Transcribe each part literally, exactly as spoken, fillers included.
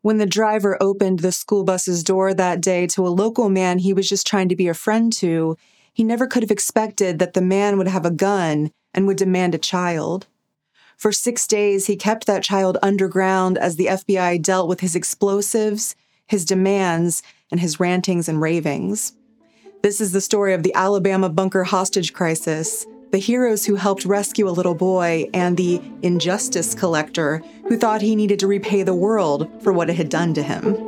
When the driver opened the school bus's door that day to a local man he was just trying to be a friend to, he never could have expected that the man would have a gun and would demand a child. For six days, he kept that child underground as the F B I dealt with his explosives, his demands, and his rantings and ravings. This is the story of the Alabama bunker hostage crisis, the heroes who helped rescue a little boy, and the injustice collector who thought he needed to repay the world for what it had done to him.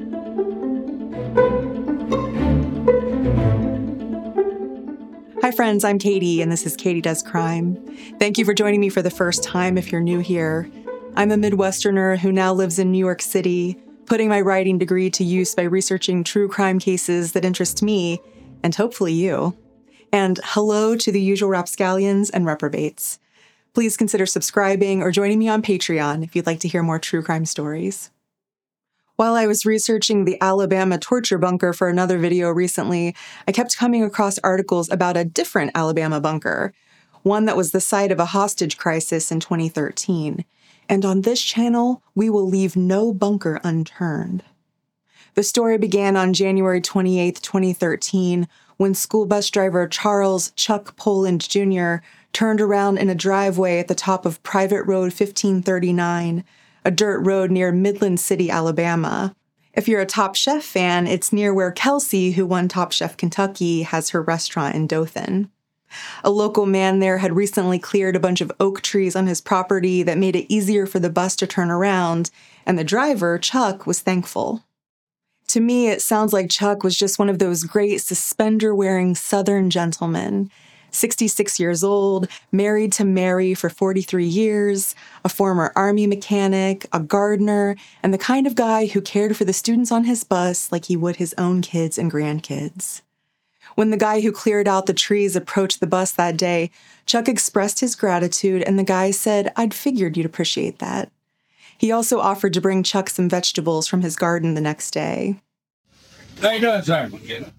Hi friends, I'm Katie, and this is Katie Does Crime. Thank you for joining me for the first time if you're new here. I'm a Midwesterner who now lives in New York City, putting my writing degree to use by researching true crime cases that interest me, and hopefully you. And hello to the usual rapscallions and reprobates. Please consider subscribing or joining me on Patreon if you'd like to hear more true crime stories. While I was researching the Alabama torture bunker for another video recently, I kept coming across articles about a different Alabama bunker, one that was the site of a hostage crisis in twenty thirteen. And on this channel, we will leave no bunker unturned. The story began on January twenty-eighth, twenty thirteen, when school bus driver Charles Chuck Poland Junior turned around in a driveway at the top of Private Road fifteen thirty-nine, a dirt road near Midland City, Alabama. If you're a Top Chef fan, it's near where Kelsey, who won Top Chef Kentucky, has her restaurant in Dothan. A local man there had recently cleared a bunch of oak trees on his property that made it easier for the bus to turn around, and the driver, Chuck, was thankful. To me, it sounds like Chuck was just one of those great suspender-wearing Southern gentlemen, sixty-six years old, married to Mary for forty-three years, a former army mechanic, a gardener, and the kind of guy who cared for the students on his bus like he would his own kids and grandkids. When the guy who cleared out the trees approached the bus that day, Chuck expressed his gratitude, and the guy said, "I'd figured you'd appreciate that." He also offered to bring Chuck some vegetables from his garden the next day. How you doing, sir?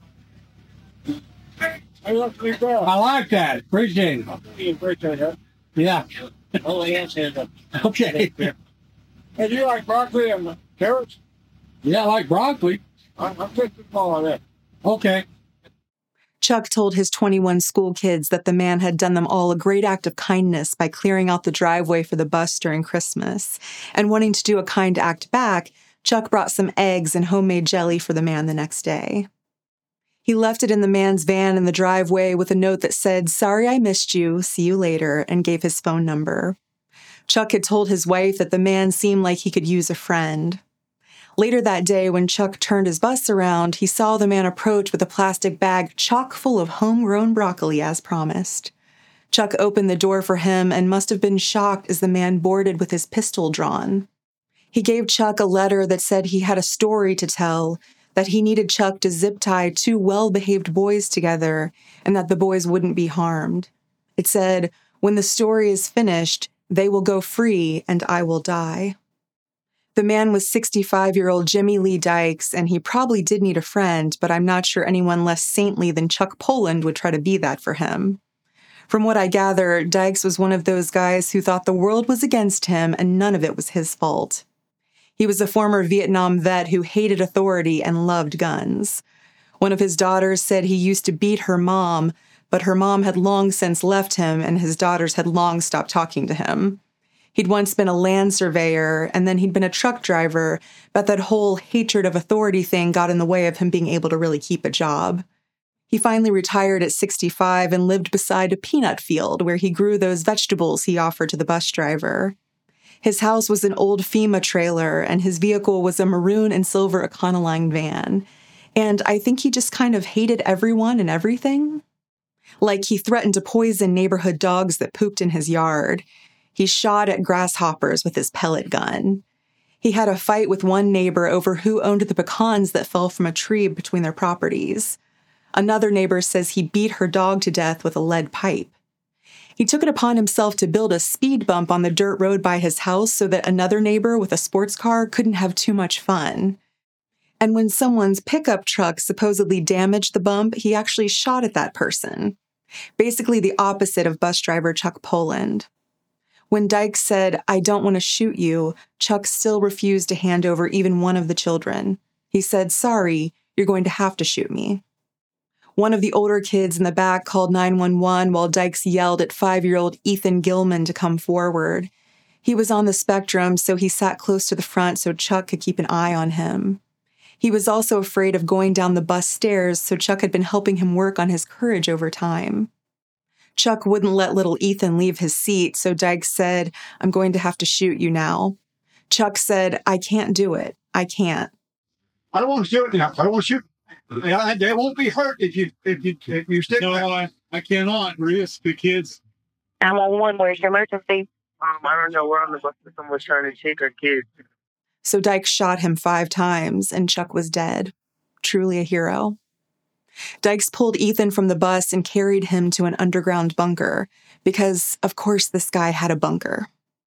I like that. Appreciate it. Appreciate it. Yeah. Oh, yes, yes. Okay. And you like broccoli and carrots? Yeah, I like broccoli. I'm, I'm fixing all of that. Okay. Chuck told his twenty-one school kids that the man had done them all a great act of kindness by clearing out the driveway for the bus during Christmas. And wanting to do a kind act back, Chuck brought some eggs and homemade jelly for the man the next day. He left it in the man's van in the driveway with a note that said, "Sorry I missed you, see you later," and gave his phone number. Chuck had told his wife that the man seemed like he could use a friend. Later that day, when Chuck turned his bus around, he saw the man approach with a plastic bag chock full of homegrown broccoli as promised. Chuck opened the door for him and must have been shocked as the man boarded with his pistol drawn. He gave Chuck a letter that said he had a story to tell, that he needed Chuck to zip tie two well-behaved boys together, and that the boys wouldn't be harmed. It said, "When the story is finished, they will go free and I will die." The man was sixty-five-year-old Jimmy Lee Dykes, and he probably did need a friend, but I'm not sure anyone less saintly than Chuck Poland would try to be that for him. From what I gather, Dykes was one of those guys who thought the world was against him and none of it was his fault. He was a former Vietnam vet who hated authority and loved guns. One of his daughters said he used to beat her mom, but her mom had long since left him and his daughters had long stopped talking to him. He'd once been a land surveyor, and then he'd been a truck driver, but that whole hatred of authority thing got in the way of him being able to really keep a job. He finally retired at sixty-five and lived beside a peanut field where he grew those vegetables he offered to the bus driver. His house was an old FEMA trailer, and his vehicle was a maroon and silver Econoline van. And I think he just kind of hated everyone and everything. Like he threatened to poison neighborhood dogs that pooped in his yard. He shot at grasshoppers with his pellet gun. He had a fight with one neighbor over who owned the pecans that fell from a tree between their properties. Another neighbor says he beat her dog to death with a lead pipe. He took it upon himself to build a speed bump on the dirt road by his house so that another neighbor with a sports car couldn't have too much fun. And when someone's pickup truck supposedly damaged the bump, he actually shot at that person. Basically the opposite of bus driver Chuck Poland. When Dykes said, "I don't want to shoot you," Chuck still refused to hand over even one of the children. He said, "Sorry, you're going to have to shoot me." One of the older kids in the back called nine one one while Dykes yelled at five-year-old Ethan Gilman to come forward. He was on the spectrum, so he sat close to the front so Chuck could keep an eye on him. He was also afraid of going down the bus stairs, so Chuck had been helping him work on his courage over time. Chuck wouldn't let little Ethan leave his seat, so Dykes said, "I'm going to have to shoot you now." Chuck said, "I can't do it. I can't." I don't want to shoot now. I don't want to shoot. They they won't be hurt if you if you if you stick. No, I, I cannot risk the kids. nine one one, where's your emergency? Um, I don't know. We're on the bus. Someone's trying to take our kids. So Dykes shot him five times, and Chuck was dead. Truly a hero. Dykes pulled Ethan from the bus and carried him to an underground bunker, because, of course, this guy had a bunker.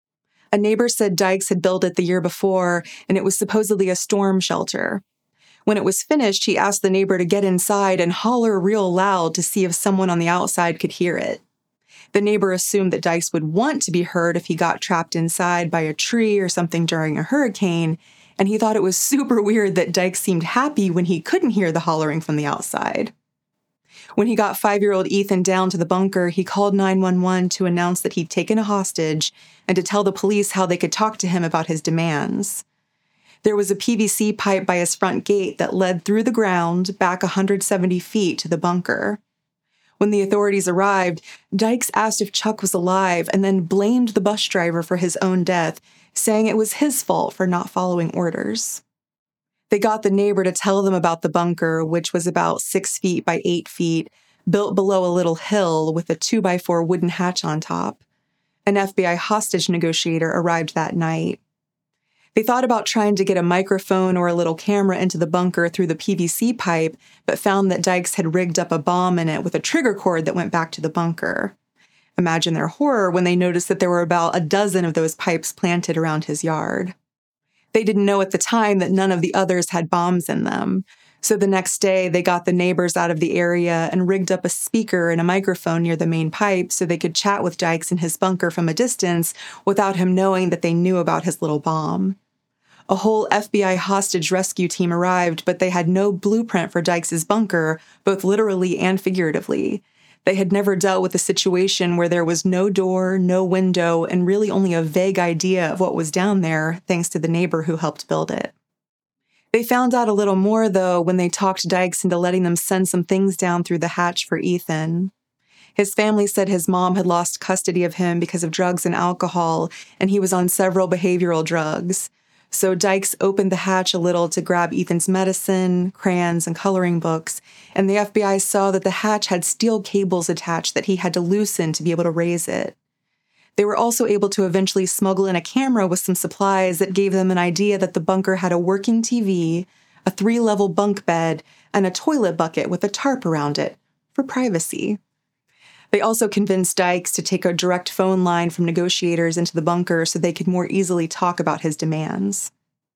A neighbor said Dykes had built it the year before, and it was supposedly a storm shelter. When it was finished, he asked the neighbor to get inside and holler real loud to see if someone on the outside could hear it. The neighbor assumed that Dykes would want to be heard if he got trapped inside by a tree or something during a hurricane, and he thought it was super weird that Dykes seemed happy when he couldn't hear the hollering from the outside. When he got five-year-old Ethan down to the bunker, he called nine one one to announce that he'd taken a hostage and to tell the police how they could talk to him about his demands. There was a P V C pipe by his front gate that led through the ground back one hundred seventy feet to the bunker. When the authorities arrived, Dykes asked if Chuck was alive and then blamed the bus driver for his own death, saying it was his fault for not following orders. They got the neighbor to tell them about the bunker, which was about six feet by eight feet, built below a little hill with a two by four wooden hatch on top. An F B I hostage negotiator arrived that night. They thought about trying to get a microphone or a little camera into the bunker through the P V C pipe, but found that Dykes had rigged up a bomb in it with a trigger cord that went back to the bunker. Imagine their horror when they noticed that there were about a dozen of those pipes planted around his yard. They didn't know at the time that none of the others had bombs in them, so the next day they got the neighbors out of the area and rigged up a speaker and a microphone near the main pipe so they could chat with Dykes in his bunker from a distance without him knowing that they knew about his little bomb. A whole F B I hostage rescue team arrived, but they had no blueprint for Dykes' bunker, both literally and figuratively. They had never dealt with a situation where there was no door, no window, and really only a vague idea of what was down there, thanks to the neighbor who helped build it. They found out a little more, though, when they talked Dykes into letting them send some things down through the hatch for Ethan. His family said his mom had lost custody of him because of drugs and alcohol, and he was on several behavioral drugs. So Dykes opened the hatch a little to grab Ethan's medicine, crayons, and coloring books, and the F B I saw that the hatch had steel cables attached that he had to loosen to be able to raise it. They were also able to eventually smuggle in a camera with some supplies that gave them an idea that the bunker had a working T V, a three-level bunk bed, and a toilet bucket with a tarp around it, for privacy. They also convinced Dykes to take a direct phone line from negotiators into the bunker so they could more easily talk about his demands.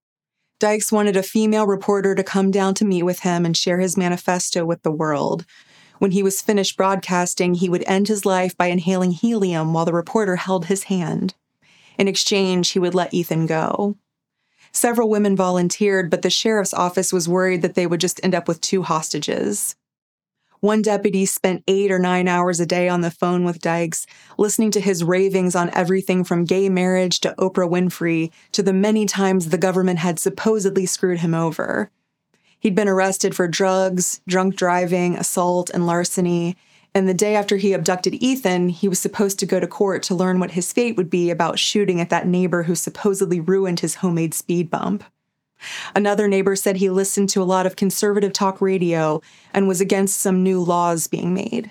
Dykes wanted a female reporter to come down to meet with him and share his manifesto with the world. When he was finished broadcasting, he would end his life by inhaling helium while the reporter held his hand. In exchange, he would let Ethan go. Several women volunteered, but the sheriff's office was worried that they would just end up with two hostages. One deputy spent eight or nine hours a day on the phone with Dykes, listening to his ravings on everything from gay marriage to Oprah Winfrey to the many times the government had supposedly screwed him over. He'd been arrested for drugs, drunk driving, assault, and larceny, and the day after he abducted Ethan, he was supposed to go to court to learn what his fate would be about shooting at that neighbor who supposedly ruined his homemade speed bump. Another neighbor said he listened to a lot of conservative talk radio and was against some new laws being made.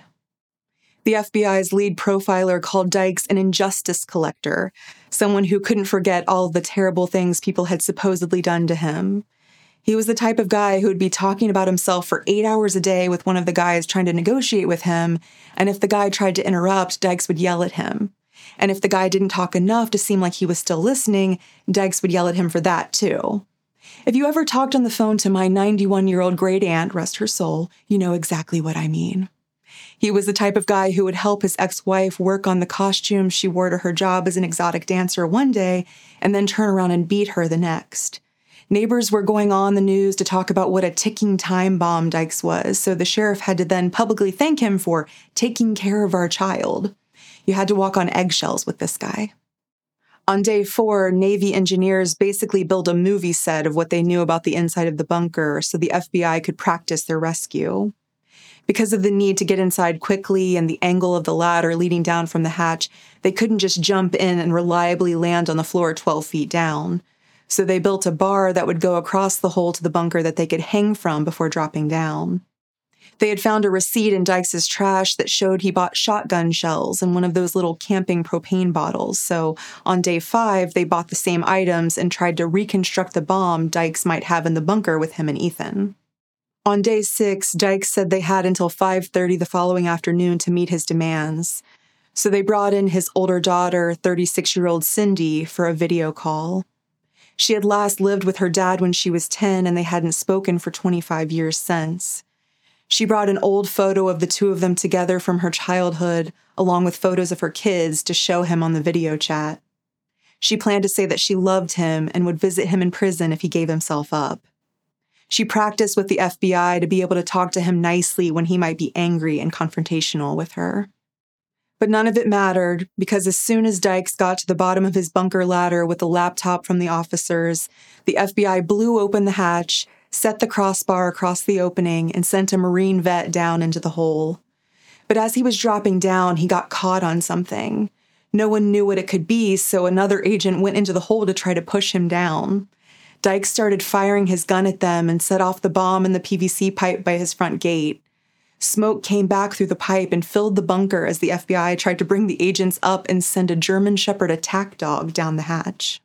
The F B I's lead profiler called Dykes an injustice collector, someone who couldn't forget all of the terrible things people had supposedly done to him. He was the type of guy who would be talking about himself for eight hours a day with one of the guys trying to negotiate with him, and if the guy tried to interrupt, Dykes would yell at him. And if the guy didn't talk enough to seem like he was still listening, Dykes would yell at him for that too. If you ever talked on the phone to my ninety-one-year-old great-aunt, rest her soul, you know exactly what I mean. He was the type of guy who would help his ex-wife work on the costume she wore to her job as an exotic dancer one day and then turn around and beat her the next. Neighbors were going on the news to talk about what a ticking time bomb Dykes was, so the sheriff had to then publicly thank him for taking care of our child. You had to walk on eggshells with this guy. On day four, Navy engineers basically built a movie set of what they knew about the inside of the bunker so the F B I could practice their rescue. Because of the need to get inside quickly and the angle of the ladder leading down from the hatch, they couldn't just jump in and reliably land on the floor twelve feet down. So they built a bar that would go across the hole to the bunker that they could hang from before dropping down. They had found a receipt in Dykes' trash that showed he bought shotgun shells in one of those little camping propane bottles. So on day five, they bought the same items and tried to reconstruct the bomb Dykes might have in the bunker with him and Ethan. On day six, Dykes said they had until five thirty the following afternoon to meet his demands. So they brought in his older daughter, thirty-six-year-old Cindy, for a video call. She had last lived with her dad when she was ten, and they hadn't spoken for twenty-five years since. She brought an old photo of the two of them together from her childhood, along with photos of her kids, to show him on the video chat. She planned to say that she loved him and would visit him in prison if he gave himself up. She practiced with the F B I to be able to talk to him nicely when he might be angry and confrontational with her. But none of it mattered, because as soon as Dykes got to the bottom of his bunker ladder with the laptop from the officers, the F B I blew open the hatch, set the crossbar across the opening, and sent a Marine vet down into the hole. But as he was dropping down, he got caught on something. No one knew what it could be, so another agent went into the hole to try to push him down. Dykes started firing his gun at them and set off the bomb in the P V C pipe by his front gate. Smoke came back through the pipe and filled the bunker as the F B I tried to bring the agents up and send a German Shepherd attack dog down the hatch.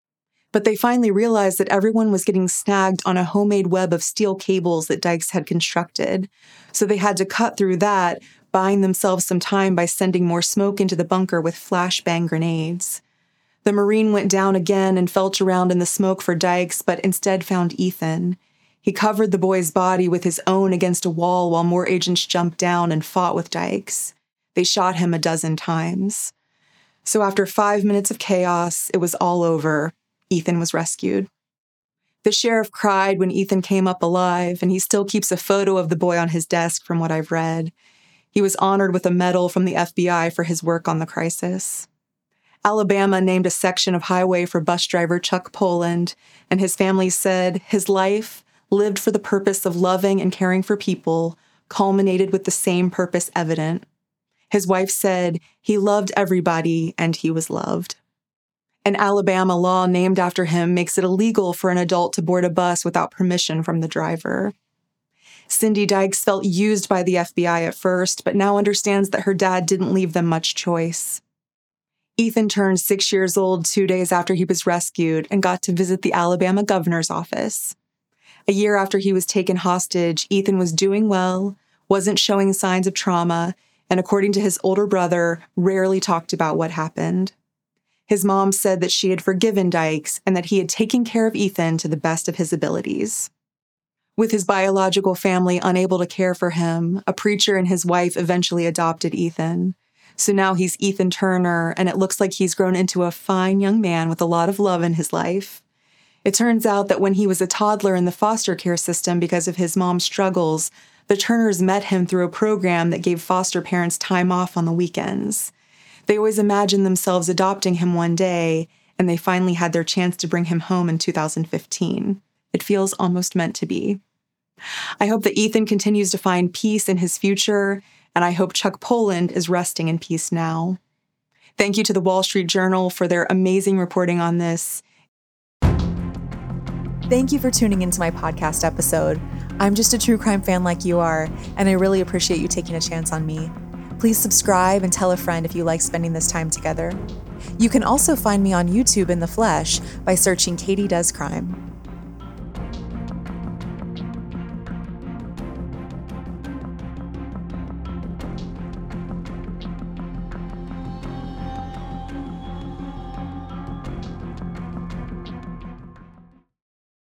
But they finally realized that everyone was getting snagged on a homemade web of steel cables that Dykes had constructed, so they had to cut through that, buying themselves some time by sending more smoke into the bunker with flashbang grenades. The Marine went down again and felt around in the smoke for Dykes, but instead found Ethan. He covered the boy's body with his own against a wall while more agents jumped down and fought with Dykes. They shot him a dozen times. So after five minutes of chaos, it was all over. Ethan was rescued. The sheriff cried when Ethan came up alive, and he still keeps a photo of the boy on his desk from what I've read. He was honored with a medal from the F B I for his work on the crisis. Alabama named a section of highway for bus driver Chuck Poland, and his family said his life, lived for the purpose of loving and caring for people, culminated with the same purpose evident. His wife said he loved everybody and he was loved. An Alabama law named after him makes it illegal for an adult to board a bus without permission from the driver. Cindy Dykes felt used by the F B I at first, but now understands that her dad didn't leave them much choice. Ethan turned six years old two days after he was rescued and got to visit the Alabama governor's office. A year after he was taken hostage, Ethan was doing well, wasn't showing signs of trauma, and according to his older brother, rarely talked about what happened. His mom said that she had forgiven Dykes and that he had taken care of Ethan to the best of his abilities. With his biological family unable to care for him, a preacher and his wife eventually adopted Ethan. So now he's Ethan Turner, and it looks like he's grown into a fine young man with a lot of love in his life. It turns out that when he was a toddler in the foster care system because of his mom's struggles, the Turners met him through a program that gave foster parents time off on the weekends. They always imagined themselves adopting him one day, and they finally had their chance to bring him home in two thousand fifteen. It feels almost meant to be. I hope that Ethan continues to find peace in his future, and I hope Chuck Poland is resting in peace now. Thank you to the Wall Street Journal for their amazing reporting on this. Thank you for tuning into my podcast episode. I'm just a true crime fan like you are, and I really appreciate you taking a chance on me. Please subscribe and tell a friend if you like spending this time together. You can also find me on YouTube in the flesh by searching Katie Does Crime.